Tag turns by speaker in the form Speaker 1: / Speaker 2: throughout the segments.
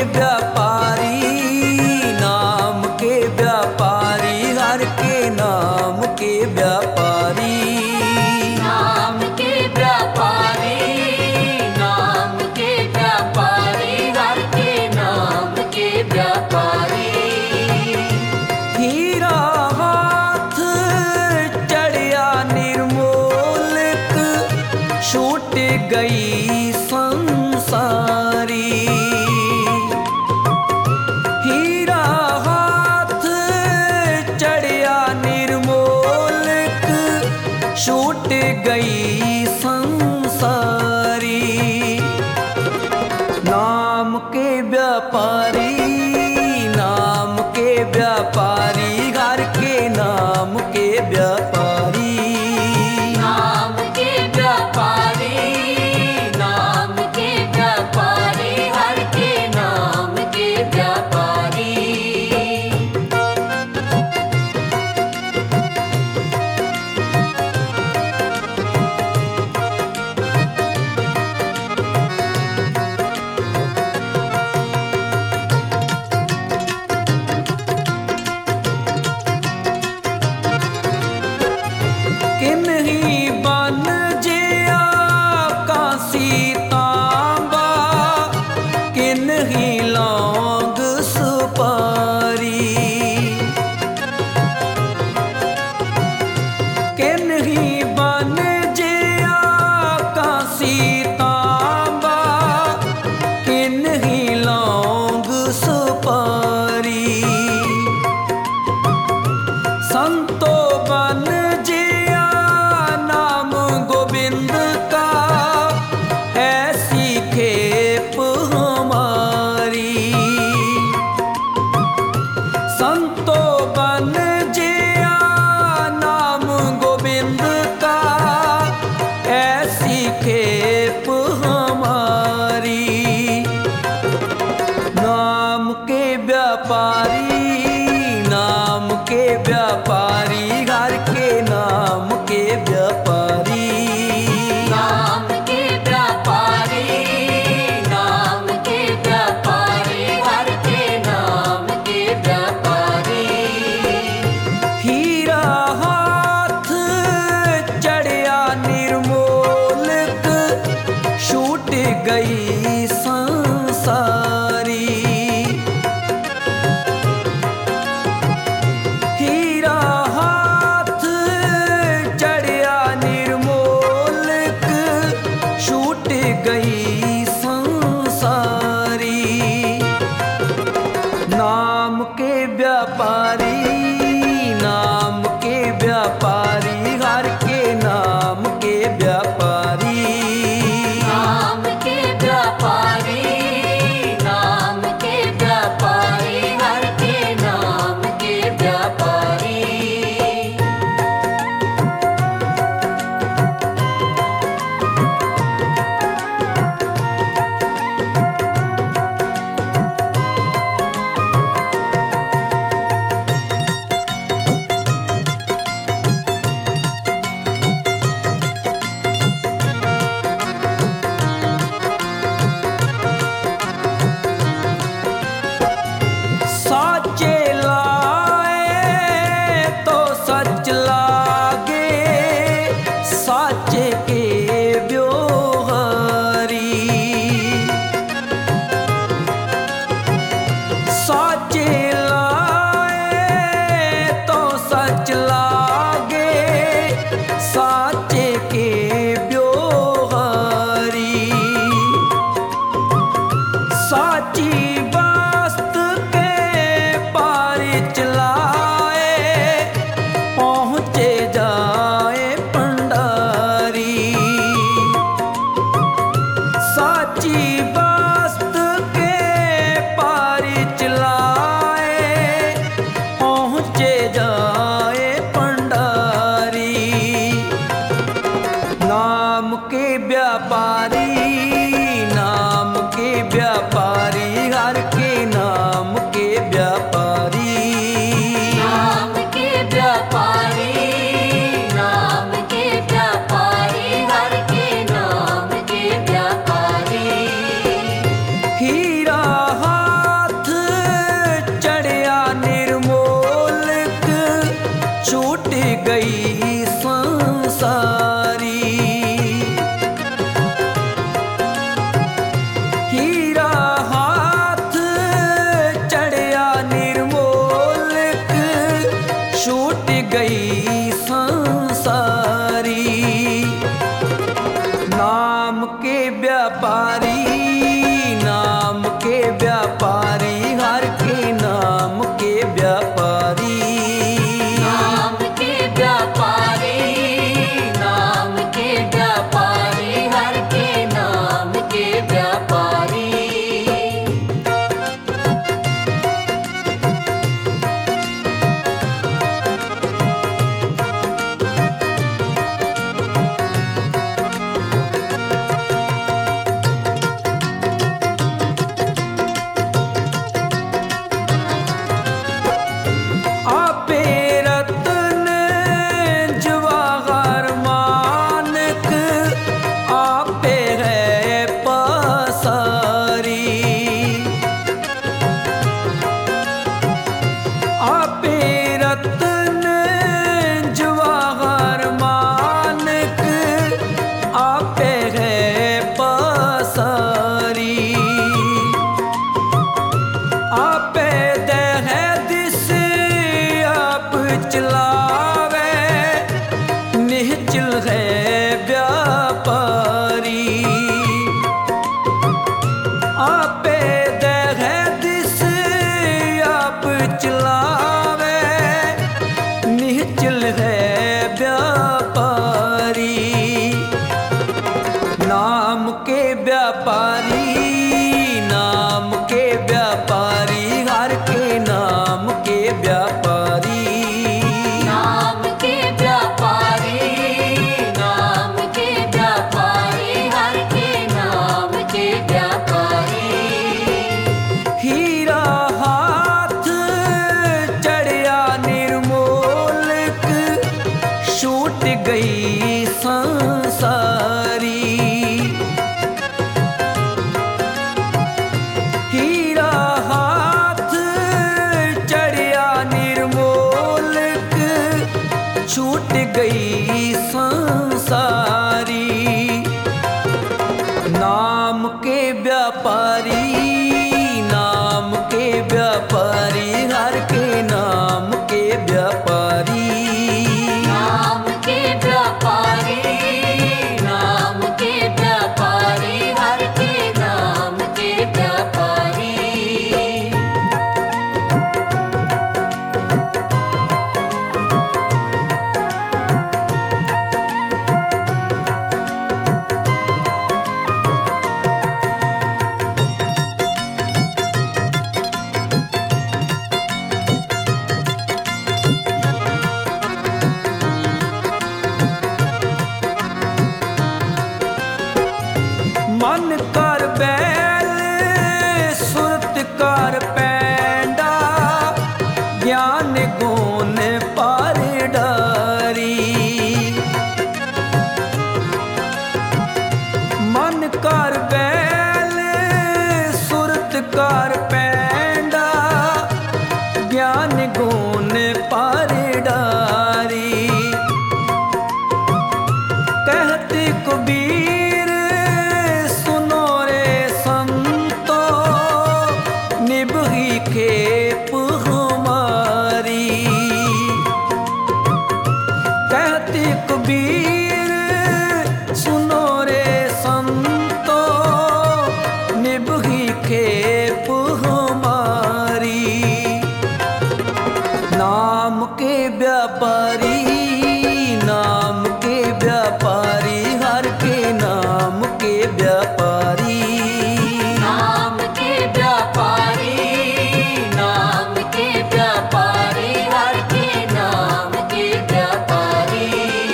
Speaker 1: व्यापारी, नाम के व्यापारी, हर के नाम के व्यापारी।
Speaker 2: नाम के व्यापारी, नाम के व्यापारी, हर के नाम के व्यापारी।
Speaker 1: हीरा हाथ चढ़िया निर्मोलक, छूट गई संसारी। हीरा हाथ चढ़िया निर्मोलक, छूट गई संसारी। नाम के व्यापारी, नाम के व्यापारी, घर के नाम के व्यापारी।
Speaker 2: नाम के व्यापारी, नाम के व्यापारी, हर के नाम के व्यापारी।
Speaker 1: किन्हीं बन जिया कांसी तांबा, किन्हीं लौंग सुपारी। किन्हीं बन जिया कांसी तांबा, किन्हीं लौंग सुपारी। संतो बन जिया नाम गोविंद का, ऐसी खेप हमारी। संतो बन जिया नाम गोविंद का, ऐसी खेप हमारी। नाम के व्यापारी, नाम के व्यापारी, घर के नाम के व्यापारी।
Speaker 2: नाम के व्यापारी, नाम के व्यापारी, हर के नाम के व्यापारी।
Speaker 1: हीरा हाथ चढ़िया निर्मोलक, छूट गई संसारी। हीरा हाथ चढ़िया निर्मोलक, छूट गई संसारी। नाम के व्यापारी, नाम के व्यापारी, घर के नाम के व्यापारी।
Speaker 2: नाम के व्यापारी, नाम के व्यापारी, हर के नाम के व्यापारी।
Speaker 1: साचे लाए तो सच लागे, साचे के व्योहारी। साचे लाए तो सच लागे, साचे के व्योहारी। साची वस्त के पार चलाए, पहुँचे जाए पंडारी। साची वस्त के पार चलाए, पहुँचे जाए पंडारी। नाम के व्यापारी, नाम के व्यापारी, हर के नाम के व्यापारी।
Speaker 2: नाम के व्यापारी, नाम के व्यापारी, हर के नाम के व्यापारी।
Speaker 1: व्यापारी नाम के व्यापारी हर के नाम के व्यापारी
Speaker 2: नाम के व्यापारी नाम के व्यापारी हर के नाम के व्यापारी
Speaker 1: हीरा हाथ चढ़िया निर्मोलक छूट गई संसारी हीरा हाथ चढ़िया निर्मोलक छूट गई संसारी नाम के व्यापारी नाम के व्यापारी हर के नाम के व्यापारी
Speaker 2: नाम के व्यापारी नाम के व्यापारी हर के नाम के व्यापारी
Speaker 1: मन कर बैल सुरत कर पैंडा ज्ञान गुण पर डारी मन कर बैल सुरत कर पैंडा ज्ञान गुण पर डारी कहते कबीर सुनो रे संतो निभगी खेप हमारी कहते कबीर सुनो रे संतो निभगी खेप हमारी नाम के व्यापारी नाम के व्यापारी हर के नाम के व्यापारी
Speaker 2: नाम के व्यापारी नाम के व्यापारी हर के नाम के व्यापारी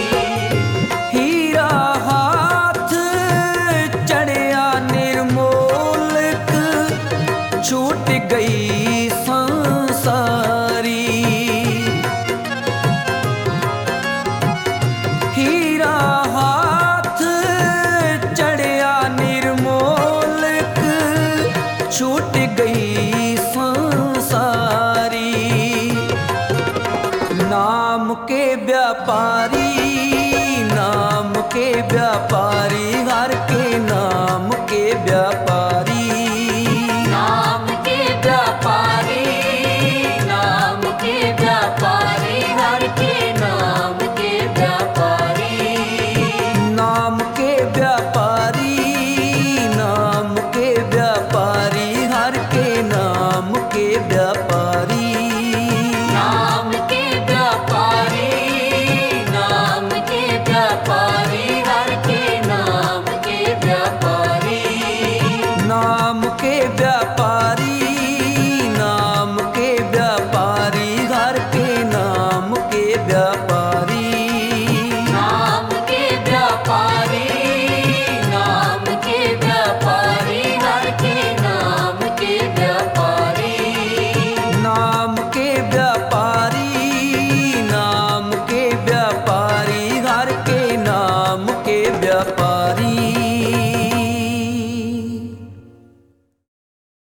Speaker 1: हीरा हाथ चढ़िया निर्मोलक छूट गई संसारी हीरा हाथ चढ़िया निर्मोलक छूट गई